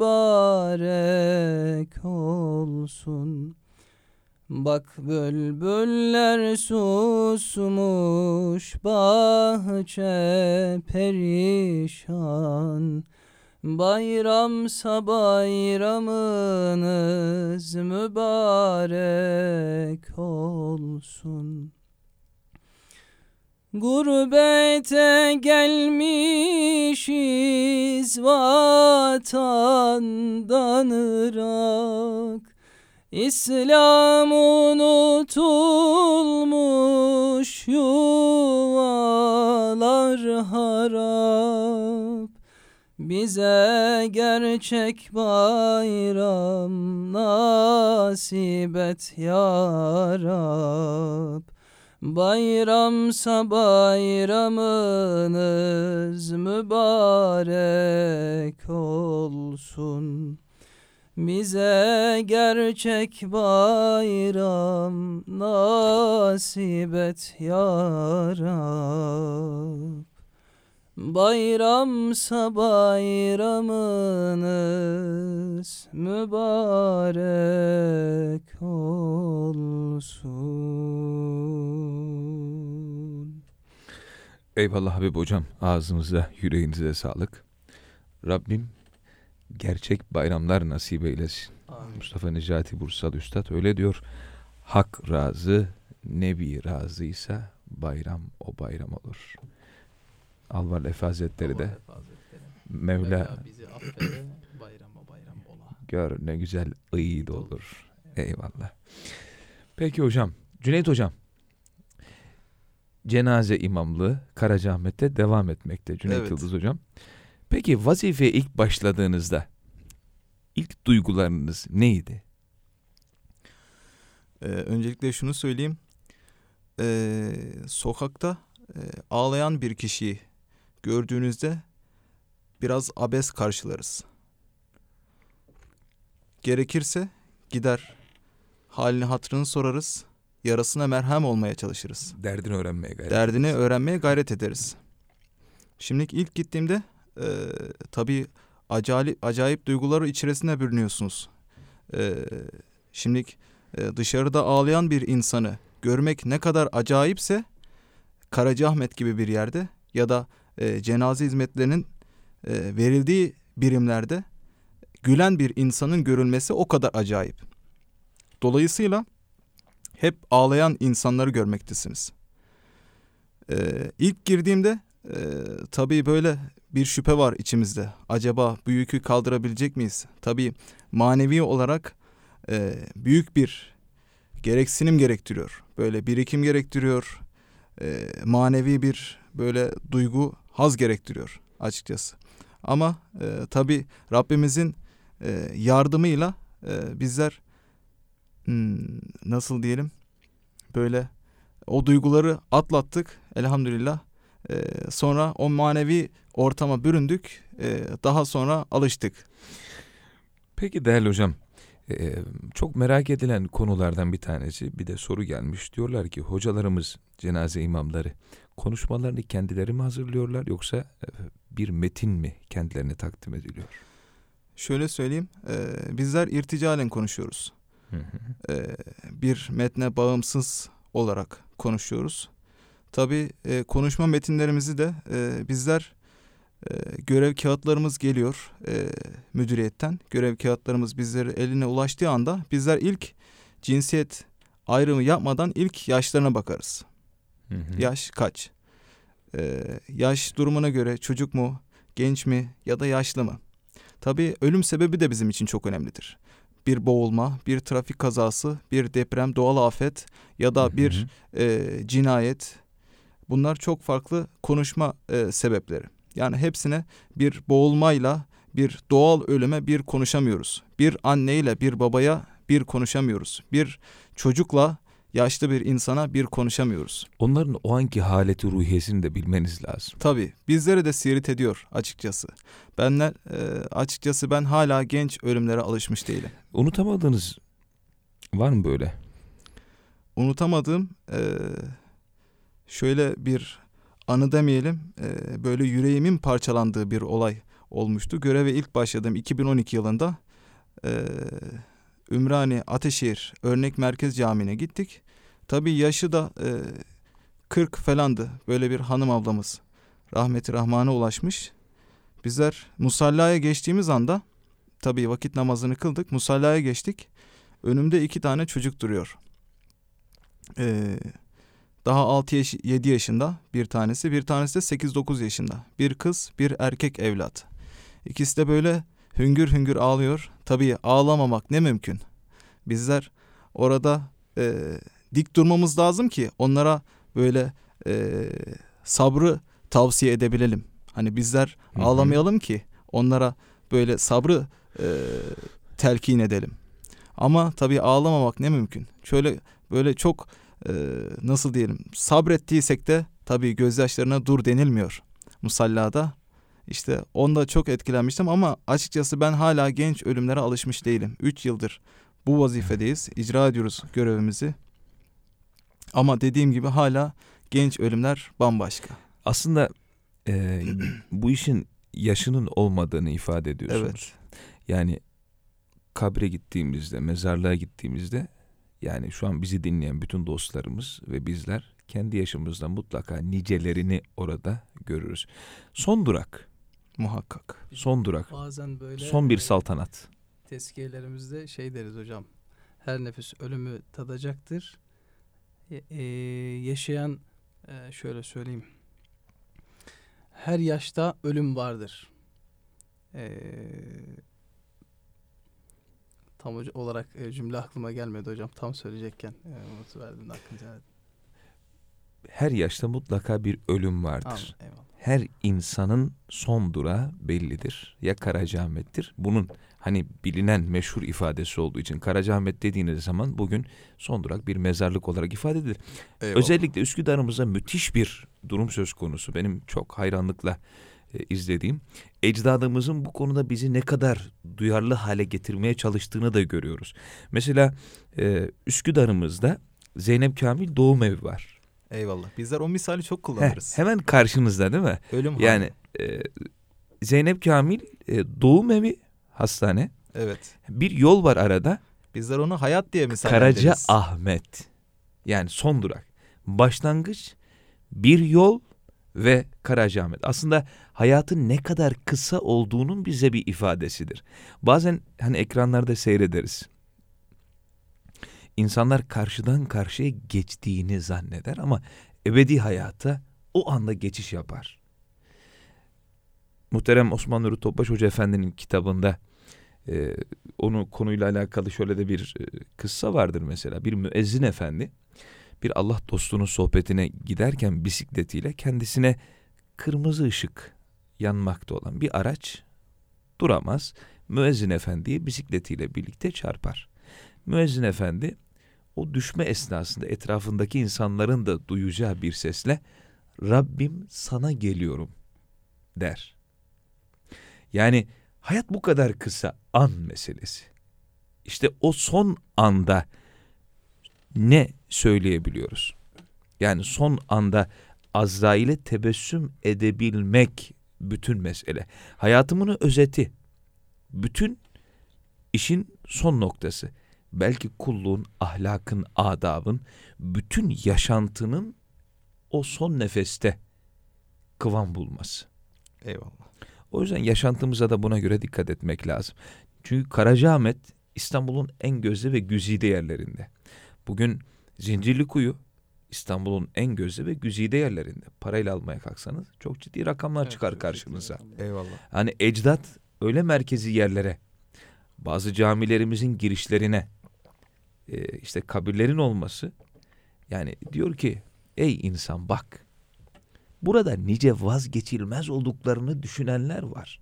Speaker 4: mübarek olsun. Bak bülbüller susmuş bahçe perişan. Bayramsa bayramınız mübarek olsun. Gurbete gelmişiz vatandan Irak. İslam unutulmuş, yuvalar harap. Bize gerçek bayram nasip et ya Rab. Bayramsa bayramınız mübarek olsun. Bize gerçek bayram nasip et ya Rab. Bayramsa bayramınız mübarek olsun.
Speaker 2: Eyvallah Habib hocam, ağzınıza yüreğinize sağlık. Rabbim gerçek bayramlar nasip eylesin.
Speaker 4: Amin.
Speaker 2: Mustafa Necati Bursalı Üstad öyle diyor. Hak razı, Nebi razıysa bayram o bayram olur. Alvar Efe Hazretleri de Mevla
Speaker 4: bizi affede, bayrama bayram ola.
Speaker 2: Gör ne güzel ıyid olur. Eyvallah. Peki hocam, Cüneyt hocam. Cenaze imamlığı Karacaahmet'te devam etmekte Cüneyt
Speaker 3: Evet.
Speaker 2: Yıldız hocam. Peki vazifeye ilk başladığınızda ilk duygularınız neydi?
Speaker 3: Ee, öncelikle şunu söyleyeyim. Ee, sokakta e, ağlayan bir kişiyi gördüğünüzde biraz abes karşılarız. Gerekirse gider halini hatırını sorarız. Yarasına merhem olmaya çalışırız.
Speaker 2: Derdini öğrenmeye gayret.
Speaker 3: Derdini öğrenmeye gayret ederiz. Şimdi ilk gittiğimde e, tabii acayip, acayip duyguları içerisine bürünüyorsunuz. E, şimdi e, dışarıda ağlayan bir insanı görmek ne kadar acayipse Karacaahmet gibi bir yerde ya da e, cenaze hizmetlerinin e, verildiği birimlerde gülen bir insanın görülmesi o kadar acayip. Dolayısıyla hep ağlayan insanları görmektesiniz. Ee, ilk girdiğimde e, tabii böyle bir şüphe var içimizde. Acaba bu yükü kaldırabilecek miyiz? Tabii manevi olarak e, büyük bir gereksinim gerektiriyor. Böyle birikim gerektiriyor. E, manevi bir böyle duygu, haz gerektiriyor açıkçası. Ama e, tabii Rabbimizin e, yardımıyla e, bizler hmm, nasıl diyelim böyle o duyguları atlattık elhamdülillah. Ee, sonra o manevi ortama büründük. Ee, daha sonra alıştık.
Speaker 2: Peki değerli hocam, e, çok merak edilen konulardan bir tanesi, bir de soru gelmiş. Diyorlar ki hocalarımız, cenaze imamları konuşmalarını kendileri mi hazırlıyorlar yoksa e, bir metin mi kendilerine takdim ediliyor?
Speaker 3: Şöyle söyleyeyim, e, bizler irticalen konuşuyoruz.
Speaker 2: Hı hı.
Speaker 3: E, bir metne bağımsız olarak konuşuyoruz. Tabii e, konuşma metinlerimizi de e, bizler e, görev kağıtlarımız geliyor e, müdüriyetten. Görev kağıtlarımız bizlere eline ulaştığı anda bizler ilk cinsiyet ayrımı yapmadan ilk yaşlarına bakarız.
Speaker 2: Hı hı.
Speaker 3: Yaş kaç? E, yaş durumuna göre çocuk mu, genç mi ya da yaşlı mı? Tabii ölüm sebebi de bizim için çok önemlidir. Bir boğulma, bir trafik kazası, bir deprem, doğal afet ya da bir e, cinayet. Bunlar çok farklı konuşma e, sebepleri. Yani hepsine bir boğulmayla, bir doğal ölüme bir konuşamıyoruz. Bir anneyle bir babaya bir konuşamıyoruz. Bir çocukla yaşlı bir insana bir konuşamıyoruz.
Speaker 2: Onların o anki haleti ruhiyesini de bilmeniz lazım.
Speaker 3: Tabii bizleri de sirit ediyor açıkçası. Benler e, açıkçası ben hala genç ölümlere alışmış değilim.
Speaker 2: Unutamadığınız var mı böyle?
Speaker 3: Unutamadığım e, şöyle bir anı demeyelim, e, böyle yüreğimin parçalandığı bir olay olmuştu. Göreve ilk başladığım iki bin on iki yılında e, Ümraniye Ateşehir Örnek Merkez Camii'ne gittik. Tabii yaşı da e, kırk falandı. Böyle bir hanım ablamız rahmeti rahmana ulaşmış. Bizler musallaya geçtiğimiz anda, tabii vakit namazını kıldık, musallaya geçtik. Önümde iki tane çocuk duruyor. Ee, daha altı yedi yaşında bir tanesi, bir tanesi de sekiz dokuz yaşında. Bir kız, bir erkek evlat. İkisi de böyle hüngür hüngür ağlıyor. Tabii ağlamamak ne mümkün. Bizler orada e, dik durmamız lazım ki onlara böyle e, sabrı tavsiye edebilelim. Hani bizler hı hı. ağlamayalım ki onlara böyle sabrı e, telkin edelim. Ama tabii ağlamamak ne mümkün. Şöyle böyle çok e, nasıl diyelim, sabrettiysek de tabii gözyaşlarına dur denilmiyor musallada. İşte onda çok etkilenmiştim ama açıkçası ben hala genç ölümlere alışmış değilim. Üç yıldır bu vazifedeyiz, icra ediyoruz görevimizi. Ama dediğim gibi hala genç ölümler bambaşka.
Speaker 2: Aslında e, bu işin yaşının olmadığını ifade ediyorsunuz.
Speaker 3: Evet.
Speaker 2: Yani kabre gittiğimizde, mezarlığa gittiğimizde, yani şu an bizi dinleyen bütün dostlarımız ve bizler kendi yaşımızda mutlaka nicelerini orada görürüz. Son durak.
Speaker 3: Muhakkak.
Speaker 2: Son durak.
Speaker 4: Bazen böyle
Speaker 2: son bir saltanat.
Speaker 4: Tezkiyelerimizde şey deriz hocam. Her nefis ölümü tadacaktır. Ee, yaşayan e, şöyle söyleyeyim. Her yaşta ölüm vardır. Ee, tam olarak e, cümle aklıma gelmedi hocam. Tam söyleyecekken e, unutuverdim aklınca.
Speaker 2: Her yaşta mutlaka bir ölüm vardır.
Speaker 4: Anladım, eyvallah.
Speaker 2: Her insanın son durağı bellidir. Ya Karacaahmet'tir. Bunun hani bilinen meşhur ifadesi olduğu için Karacaahmet dediğiniz zaman bugün son durak bir mezarlık olarak ifade edilir.
Speaker 3: Eyvallah.
Speaker 2: Özellikle Üsküdar'ımızda müthiş bir durum söz konusu. Benim çok hayranlıkla e, izlediğim. Ecdadımızın bu konuda bizi ne kadar duyarlı hale getirmeye çalıştığını da görüyoruz. Mesela e, Üsküdar'ımızda Zeynep Kamil Doğum Evi var.
Speaker 3: Eyvallah. Bizler o misali çok kullanırız.
Speaker 2: Heh, hemen karşınızda değil mi?
Speaker 3: Ölüm
Speaker 2: yani e, Zeynep Kamil e, Doğum Evi hastane.
Speaker 3: Evet.
Speaker 2: Bir yol var arada.
Speaker 3: Bizler onu hayat diye misal
Speaker 2: Karaca
Speaker 3: ederiz.
Speaker 2: Ahmet. Yani son durak. Başlangıç, bir yol ve Karacaahmet. Aslında hayatın ne kadar kısa olduğunun bize bir ifadesidir. Bazen hani ekranlarda seyrederiz. İnsanlar karşıdan karşıya geçtiğini zanneder ama ebedi hayata o anda geçiş yapar. Muhterem Osman Nuri Topbaş Hoca Efendi'nin kitabında e, onu konuyla alakalı şöyle de bir e, kıssa vardır mesela. Bir müezzin efendi bir Allah dostunun sohbetine giderken bisikletiyle kendisine kırmızı ışık yanmakta olan bir araç duramaz. Müezzin efendiyi bisikletiyle birlikte çarpar. Müezzin efendi o düşme esnasında etrafındaki insanların da duyacağı bir sesle Rabbim sana geliyorum der. Yani hayat bu kadar kısa, an meselesi. İşte o son anda ne söyleyebiliyoruz? Yani son anda Azrail'e tebessüm edebilmek bütün mesele. Hayatımın özeti, bütün işin son noktası. Belki kulluğun, ahlakın, adabın, bütün yaşantının o son nefeste kıvam bulması.
Speaker 3: Eyvallah.
Speaker 2: O yüzden yaşantımıza da buna göre dikkat etmek lazım. Çünkü Karacaahmet İstanbul'un en gözde ve güzide yerlerinde. Bugün Zincirlikuyu İstanbul'un en gözde ve güzide yerlerinde. Parayla almaya kalksanız çok ciddi rakamlar evet, çıkar karşınıza.
Speaker 3: Eyvallah.
Speaker 2: Hani ecdat öyle merkezi yerlere, bazı camilerimizin girişlerine, e, işte kabirlerin olması, yani diyor ki ey insan bak, burada nice vazgeçilmez olduklarını düşünenler var.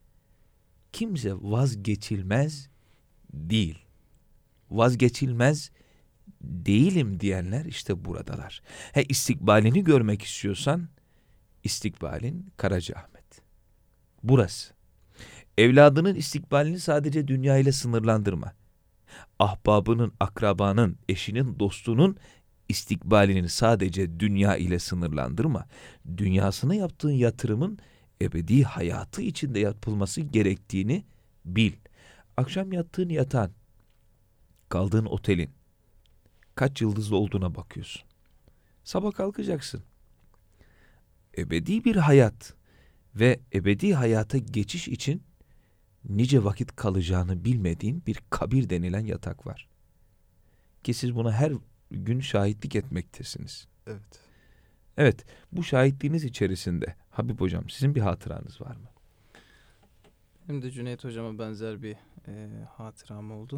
Speaker 2: Kimse vazgeçilmez değil. Vazgeçilmez değilim diyenler işte buradalar. He, istikbalini görmek istiyorsan istikbalin Karacaahmet. Burası. Evladının istikbalini sadece dünya ile sınırlandırma. Ahbabının, akrabanın, eşinin, dostunun istikbalini sadece dünya ile sınırlandırma. Dünyasına yaptığın yatırımın ebedi hayatı içinde yapılması gerektiğini bil. Akşam yattığın yatağın, kaldığın otelin kaç yıldızlı olduğuna bakıyorsun. Sabah kalkacaksın. Ebedi bir hayat ve ebedi hayata geçiş için nice vakit kalacağını bilmediğin bir kabir denilen yatak var. Ki siz buna her gün şahitlik etmektesiniz.
Speaker 3: Evet.
Speaker 2: Evet, bu şahitliğiniz içerisinde Habib Hocam sizin bir hatıranız var mı?
Speaker 4: Benim de Cüneyt Hocam'a benzer bir e, hatıram oldu.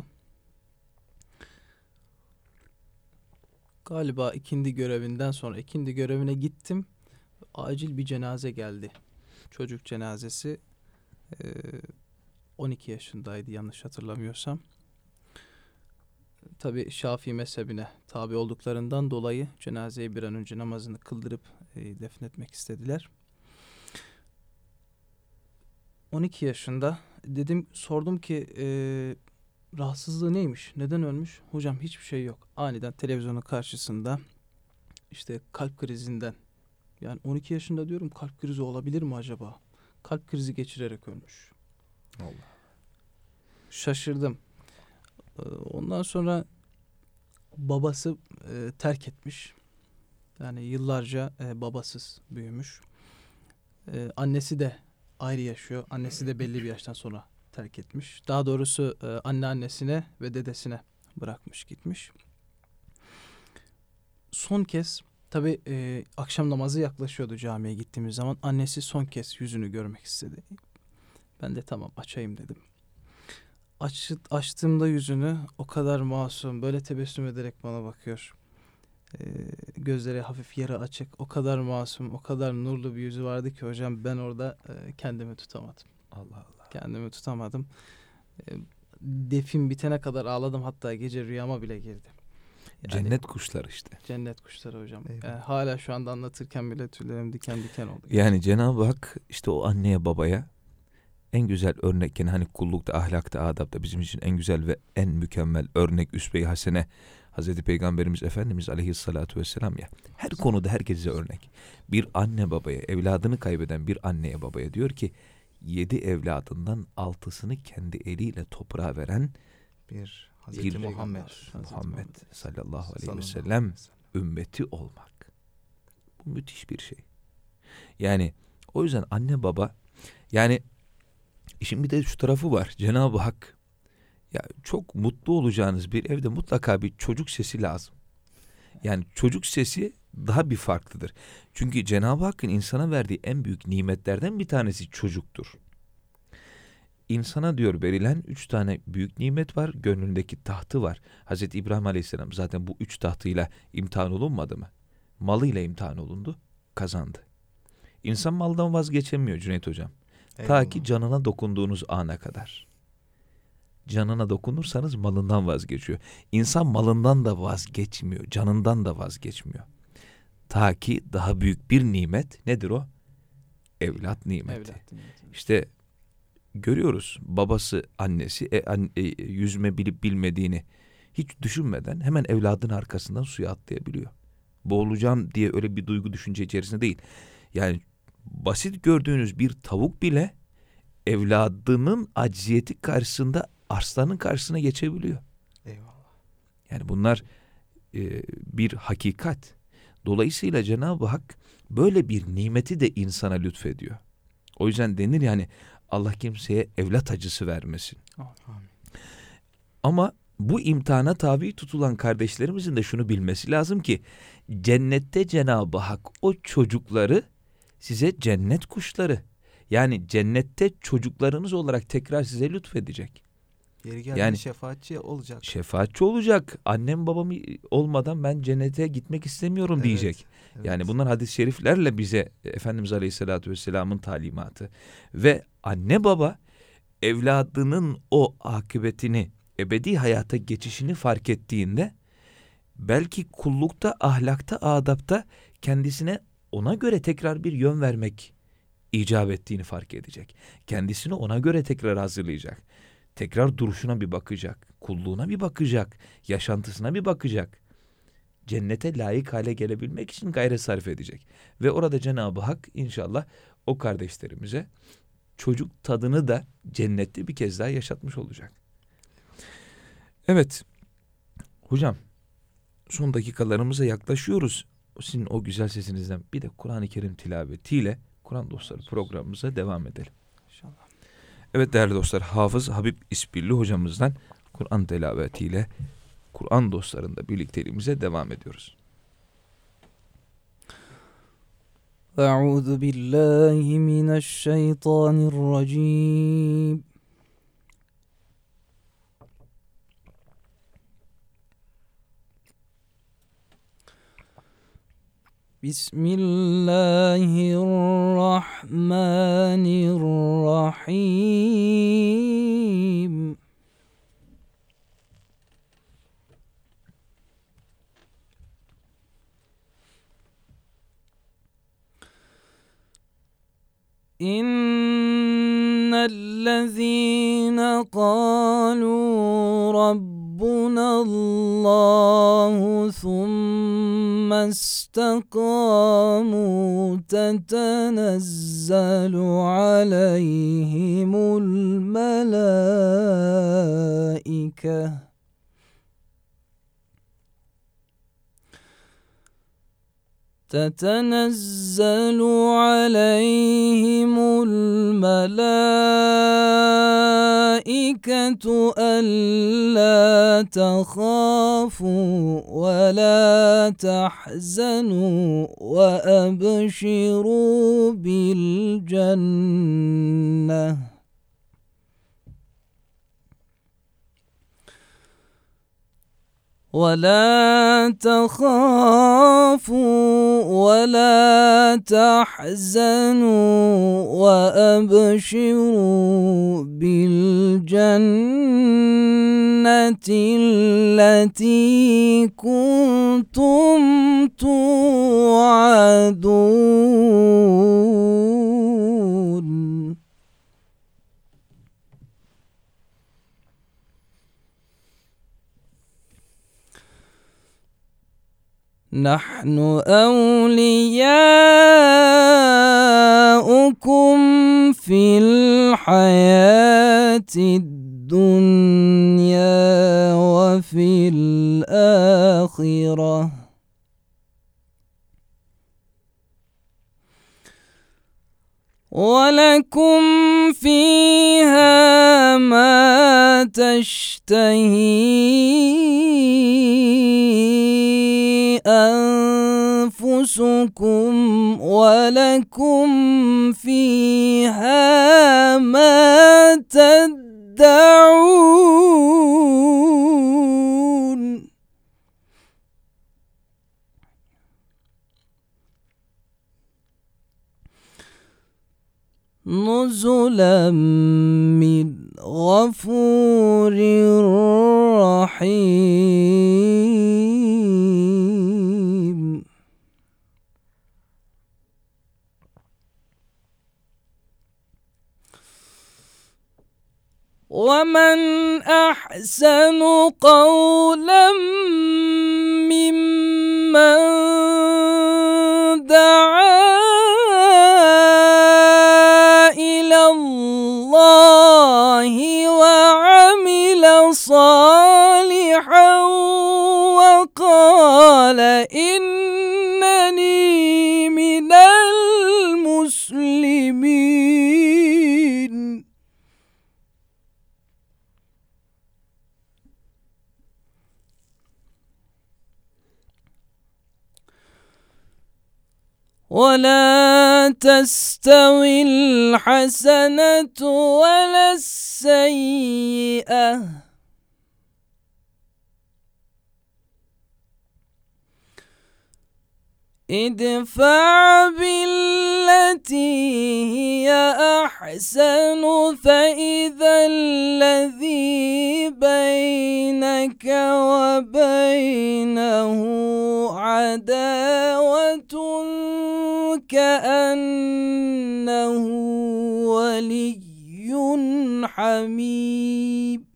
Speaker 4: Galiba ikindi görevinden sonra ikindi görevine gittim. Acil bir cenaze geldi. Çocuk cenazesi. E, on iki yaşındaydı yanlış hatırlamıyorsam. Tabii Şafii mezhebine tabi olduklarından dolayı cenazeyi bir an önce namazını kıldırıp e, defnetmek istediler. on iki yaşında dedim, sordum ki e, rahatsızlığı neymiş, neden ölmüş? Hocam hiçbir şey yok. Aniden televizyonun karşısında işte kalp krizinden, yani on iki yaşında diyorum, kalp krizi olabilir mi acaba? Kalp krizi geçirerek ölmüş.
Speaker 2: Allah.
Speaker 4: Şaşırdım. Ondan sonra babası e, terk etmiş. Yani yıllarca e, babasız büyümüş. E, annesi de ayrı yaşıyor. Annesi de belli bir yaştan sonra terk etmiş. Daha doğrusu e, anneannesine ve dedesine bırakmış gitmiş. Son kez tabii e, akşam namazı yaklaşıyordu camiye gittiğimiz zaman. Annesi son kez yüzünü görmek istedi. Ben de tamam açayım dedim. Aç, açtığımda yüzünü, o kadar masum, böyle tebessüm ederek bana bakıyor. Ee, gözleri hafif yarı açık, o kadar masum, o kadar nurlu bir yüzü vardı ki hocam, ben orada e, kendimi tutamadım.
Speaker 2: Allah Allah.
Speaker 4: Kendimi tutamadım. E, defin bitene kadar ağladım, hatta gece rüyama bile girdi. Yani,
Speaker 2: cennet kuşları işte.
Speaker 4: Cennet kuşları hocam. E, hala şu anda anlatırken bile tüylerim diken diken oldu.
Speaker 2: Yani Cenab-ı Hak işte o anneye babaya en güzel örnek, yani hani kullukta, ahlakta, adapta bizim için en güzel ve en mükemmel örnek üsve-i hasene Hazreti Peygamberimiz Efendimiz Aleyhissalatu vesselam ya. Her konuda herkese örnek. Bir anne babaya, evladını kaybeden bir anneye babaya diyor ki yedi evladından altısını kendi eliyle toprağa veren
Speaker 3: bir Hazreti
Speaker 2: bir
Speaker 3: Muhammed,
Speaker 2: Muhammed, Muhammed sallallahu aleyhi
Speaker 3: sallallahu
Speaker 2: ve sellem ümmeti olmak. Bu müthiş bir şey. Yani o yüzden anne baba, yani İşin bir de şu tarafı var. Cenab-ı Hak, ya çok mutlu olacağınız bir evde mutlaka bir çocuk sesi lazım. Yani çocuk sesi daha bir farklıdır. Çünkü Cenab-ı Hakk'ın insana verdiği en büyük nimetlerden bir tanesi çocuktur. İnsana diyor verilen üç tane büyük nimet var. Gönlündeki tahtı var. Hazreti İbrahim Aleyhisselam zaten bu üç tahtıyla imtihan olunmadı mı? Malıyla imtihan olundu, kazandı. İnsan maldan vazgeçemiyor Cüneyt Hocam.
Speaker 3: Eyvallah.
Speaker 2: Ta ki canına dokunduğunuz ana kadar. Canına dokunursanız malından vazgeçiyor. İnsan malından da vazgeçmiyor, canından da vazgeçmiyor. Ta ki daha büyük bir nimet, nedir o? Evlat nimeti.
Speaker 4: Evlat nimeti.
Speaker 2: İşte görüyoruz, babası, annesi e, an, e, yüzme bilip bilmediğini hiç düşünmeden hemen evladın arkasından suya atlayabiliyor. Boğulacağım diye öyle bir duygu düşünce içerisinde değil. Yani basit gördüğünüz bir tavuk bile evladının acziyeti karşısında arslanın karşısına geçebiliyor.
Speaker 3: Eyvallah.
Speaker 2: Yani bunlar e, bir hakikat. Dolayısıyla Cenab-ı Hak böyle bir nimeti de insana lütfediyor. O yüzden denir yani Allah kimseye evlat acısı vermesin.
Speaker 3: Amin.
Speaker 2: Ama bu imtihana tabi tutulan kardeşlerimizin de şunu bilmesi lazım ki cennette Cenab-ı Hak o çocukları size cennet kuşları, yani cennette çocuklarınız olarak tekrar size lütfedecek.
Speaker 3: Yeri geldiğinde
Speaker 2: Yani
Speaker 3: şefaatçi olacak.
Speaker 2: Şefaatçi olacak. Annem babam olmadan ben cennete gitmek istemiyorum
Speaker 3: Evet,
Speaker 2: diyecek.
Speaker 3: evet.
Speaker 2: Yani bunlar hadis-i şeriflerle bize Efendimiz Aleyhisselatü Vesselam'ın talimatı. Ve anne baba evladının o akıbetini, ebedi hayata geçişini fark ettiğinde belki kullukta, ahlakta, adapta kendisine ona göre tekrar bir yön vermek icap ettiğini fark edecek. Kendisini ona göre tekrar hazırlayacak. Tekrar duruşuna bir bakacak, kulluğuna bir bakacak, yaşantısına bir bakacak. Cennete layık hale gelebilmek için gayret sarf edecek. Ve orada Cenab-ı Hak inşallah o kardeşlerimize çocuk tadını da cennette bir kez daha yaşatmış olacak. Evet, hocam son dakikalarımıza yaklaşıyoruz. Sizin o güzel sesinizden bir de Kur'an-ı Kerim tilavetiyle Kur'an Dostları programımıza devam edelim.
Speaker 4: İnşallah.
Speaker 2: Evet değerli dostlar, Hafız Habib İspirli hocamızdan Kur'an telavetiyle Kur'an dostlarında birlikteliğimize devam ediyoruz.
Speaker 4: Euzu billahi mineşşeytanirracim. Bismillahirrahmanirrahim. İnnellezîne kâlû Rabbunallâhu thumme istekâmû tetenezzelu aleyhimul melâike تتنزل عليهم الملائكة ألا تخافوا ولا تحزنوا وأبشروا بالجنة ولا تخافوا ولا تحزنوا وأبشروا بالجنة التي كنتم توعدون. نحن أولياؤكم في الحياة الدنيا وفي الآخرة ولكم فيها ما تشتهي أنفسكم ولكم فيها ما تدعون. نزلا من غفور رحيم. ومن أحسن قولا ممن دعا إلى الله وعمل صالحا وقال إنني من المسلمين. ولا تستوي الحسنة ولا السيئة ادفع بالتي هي أحسن فإذا الذي بينك وبينه عداوة كأنه ولي حميم.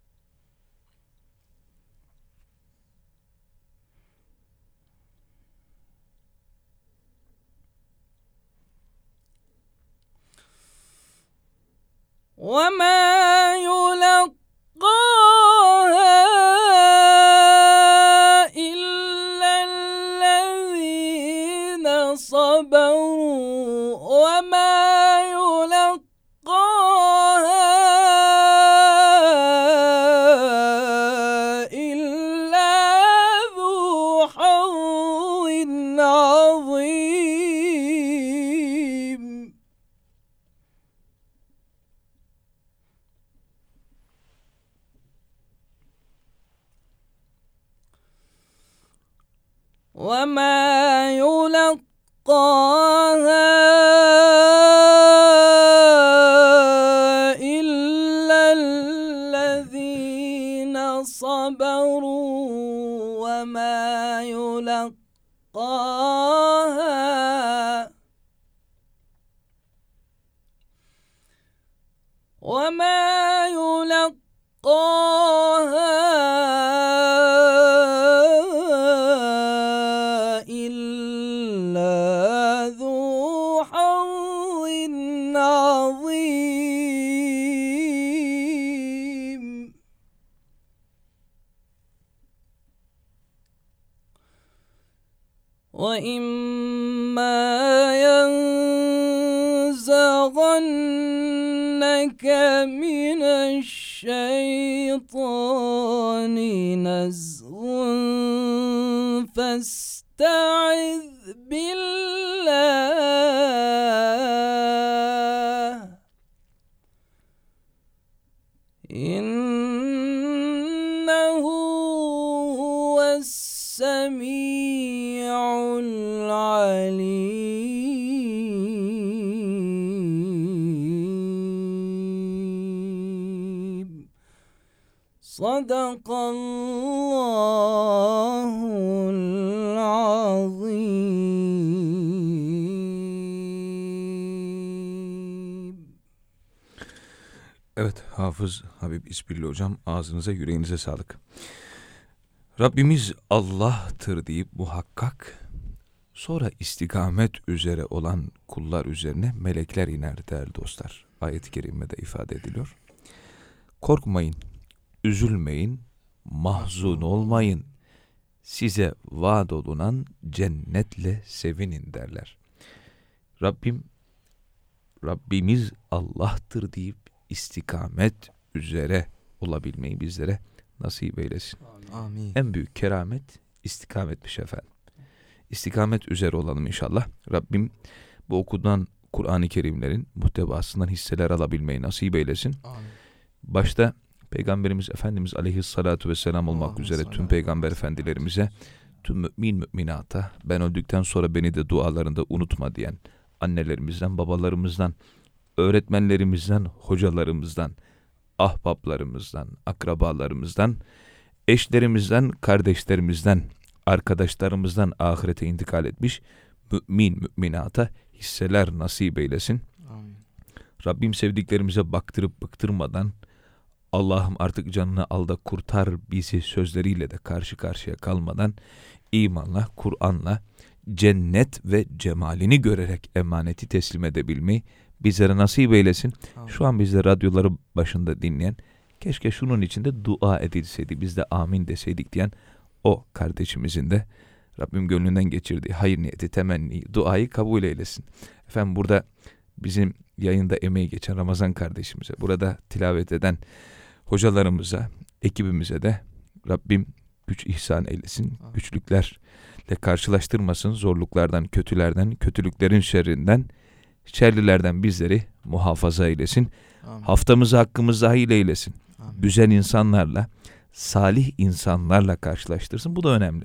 Speaker 4: وما يلقاها إلا الذين صبروا صبروا وما يلقاها إلا ذو حظ عظيم. وما يلقاها إلا الذين صبروا وما يلقاها وما يلقاها وإما ينزغنك من الشيطان نزغ فاستعذ بالله إنه هو السميع العليم. صدق الله العظيم.
Speaker 2: Evet, Hafız Habib İspirli hocam, ağzınıza yüreğinize sağlık. Rabbimiz Allah'tır deyip muhakkak, sonra istikamet üzere olan kullar üzerine melekler iner değerli dostlar. Ayet-i kerimede ifade ediliyor. Korkmayın, üzülmeyin, mahzun olmayın. Size vaat olunan cennetle sevinin derler. Rabbim, Rabbimiz Allah'tır deyip istikamet üzere olabilmeyi bizlere nasip eylesin.
Speaker 3: Amin.
Speaker 2: En büyük keramet istikametmiş efendim. İstikamet üzere olalım inşallah. Rabbim bu okudan Kur'an-ı Kerimlerin muhtevasından hisseler alabilmeyi nasip eylesin.
Speaker 3: Amin.
Speaker 2: Başta Peygamberimiz Efendimiz Aleyhissalatu vesselam olmak
Speaker 3: Amin.
Speaker 2: üzere tüm peygamber efendilerimize, tüm mümin müminata, ben öldükten sonra beni de dualarında unutma diyen annelerimizden, babalarımızdan, öğretmenlerimizden, hocalarımızdan, ahbaplarımızdan, akrabalarımızdan, eşlerimizden, kardeşlerimizden, arkadaşlarımızdan ahirete intikal etmiş mümin müminata hisseler nasip eylesin.
Speaker 3: Amin.
Speaker 2: Rabbim sevdiklerimize baktırıp bıktırmadan, Allah'ım artık canını al da kurtar bizi sözleriyle de karşı karşıya kalmadan, imanla, Kur'an'la, cennet ve cemalini görerek emaneti teslim edebilmeyi bizlere nasip eylesin.
Speaker 3: Amin.
Speaker 2: Şu an bizde radyoları başında dinleyen, keşke şunun için de dua edilseydi, biz de amin deseydik diyen o kardeşimizin de Rabbim gönlünden geçirdiği hayır niyeti, temenni, duayı kabul eylesin. Efendim burada bizim yayında emeği geçen Ramazan kardeşimize, burada tilavet eden hocalarımıza, ekibimize de Rabbim güç ihsan eylesin.
Speaker 3: Amin.
Speaker 2: Güçlüklerle karşılaştırmasın, zorluklardan, kötülerden, kötülüklerin şerrinden, şerlilerden bizleri muhafaza eylesin.
Speaker 3: Amin.
Speaker 2: Haftamızı hakkımızda hayırlı eylesin.
Speaker 3: Amin.
Speaker 2: Güzel insanlarla, salih insanlarla karşılaştırsın. Bu da önemli.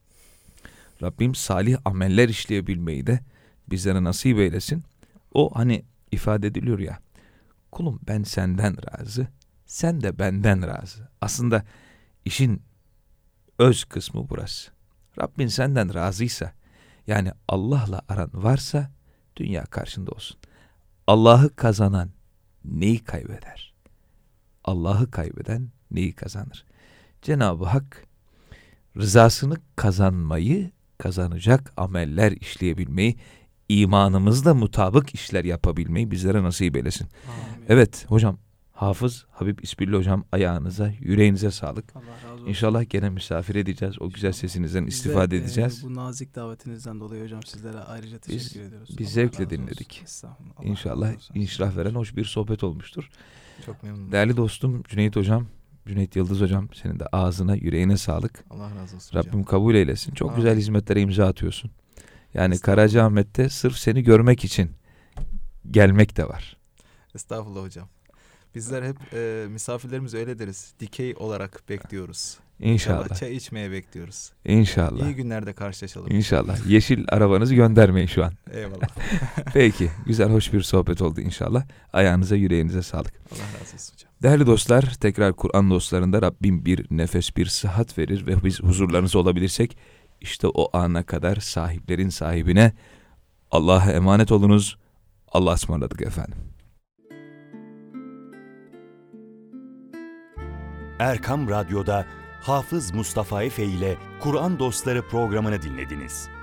Speaker 2: Rabbim salih ameller işleyebilmeyi de bizlere nasip eylesin. O hani ifade ediliyor ya, kulum ben senden razı, sen de benden razı. Aslında işin öz kısmı burası. Rabbin senden razıysa, yani Allah'la aran varsa dünya karşında olsun. Allah'ı kazanan neyi kaybeder? Allah'ı kaybeden neyi kazanır? Cenab-ı Hak rızasını kazanmayı, kazanacak ameller işleyebilmeyi, imanımızla mutabık işler yapabilmeyi bizlere nasip eylesin.
Speaker 3: Amin.
Speaker 2: Evet hocam, Hafız Habib İspilli hocam, ayağınıza, yüreğinize sağlık.
Speaker 4: Allah razı olsun.
Speaker 2: İnşallah gene misafir edeceğiz. O güzel sesinizden
Speaker 4: Biz de,
Speaker 2: istifade
Speaker 4: e,
Speaker 2: edeceğiz.
Speaker 4: bu nazik davetinizden dolayı hocam sizlere ayrıca teşekkür
Speaker 2: Biz-
Speaker 4: ediyoruz.
Speaker 2: biz
Speaker 4: Allah
Speaker 2: zevkle
Speaker 4: razı olsun.
Speaker 2: dinledik.
Speaker 4: Estağfurullah. Allah
Speaker 2: İnşallah
Speaker 4: razı olsun.
Speaker 2: inşirah veren hoş bir sohbet olmuştur.
Speaker 3: Çok memnunum.
Speaker 2: Değerli dostum Cüneyt hocam, Cüneyt Yıldız hocam, senin de ağzına, yüreğine sağlık.
Speaker 3: Allah razı olsun hocam.
Speaker 2: Rabbim kabul eylesin. Çok
Speaker 3: Amin.
Speaker 2: güzel hizmetlere imza atıyorsun. Yani
Speaker 3: Estağfurullah.
Speaker 2: Karacaahmet'te sırf seni görmek için gelmek de var.
Speaker 3: Estağfurullah hocam. Bizler hep e, misafirlerimiz öyle deriz. Dikey olarak bekliyoruz.
Speaker 2: İnşallah.
Speaker 3: Çay içmeye bekliyoruz.
Speaker 2: İnşallah.
Speaker 3: İyi günlerde karşılaşalım.
Speaker 2: İnşallah. Yeşil arabanızı göndermeyin şu an.
Speaker 3: Eyvallah.
Speaker 2: Peki. Güzel, hoş bir sohbet oldu inşallah. Ayağınıza, yüreğinize sağlık.
Speaker 3: Allah razı olsun hocam.
Speaker 2: Değerli dostlar, tekrar Kur'an dostlarında Rabbim bir nefes, bir sıhhat verir ve biz huzurlarınızda olabilirsek, işte o ana kadar sahiplerin sahibine Allah'a emanet olunuz. Allah'a ısmarladık efendim.
Speaker 1: Erkam Radyo'da Hafız Mustafa Efe ile Kur'an Dostları programını dinlediniz.